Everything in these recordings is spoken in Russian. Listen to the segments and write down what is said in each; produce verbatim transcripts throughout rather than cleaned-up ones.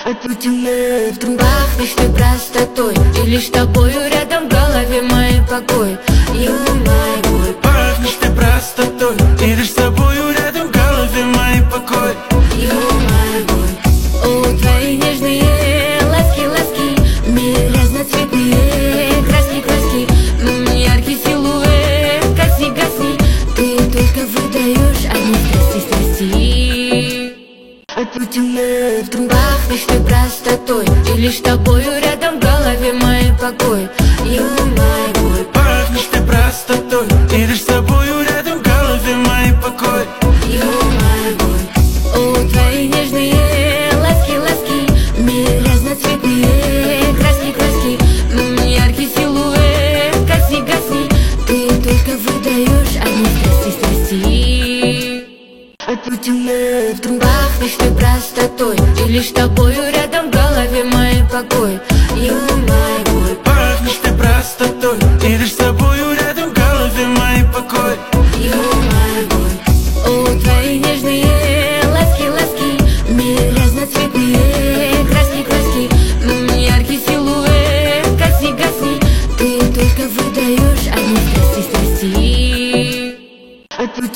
Отпутенные в трубах мечты простотой, и лишь тобою рядом в голове моей покой. You my boy. Пах мечты простотой, и лишь с тобою рядом в голове моей покой. You my boy. О, твои нежные ласки, ласки, мир разноцветные краски, краски, яркий силуэт, гаси, гаси. Ты только выдаешь одни страсти, страсти. Отпутенные в трубах мечты простотой, и лишь тобою рядом в голове моей покой. You my boy. Пах мечты простотой, и лишь с тобою рядом в голове моей покой. You my boy. О, твои нежные ласки, ласки, мир разноцветные краски, краски, яркий силуэт, гаси, гаси. Ты только выдаешь одни страсти, страсти. Отпутенные в трубах мечты простотой, и лишь тобою рядом в голове моей покой. You my boy. Пах мечты простотой, и лишь с тобою рядом в голове моей покой. You my boy. О, твои нежные ласки, ласки, мир разноцветные краски, краски, яркий силуэт, гаси, гаси. Ты только выдаешь одни страсти, страсти.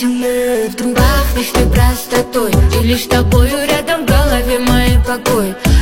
Отпутенные в трубах мечты простотой, и лишь тобою рядом в голове моей покой.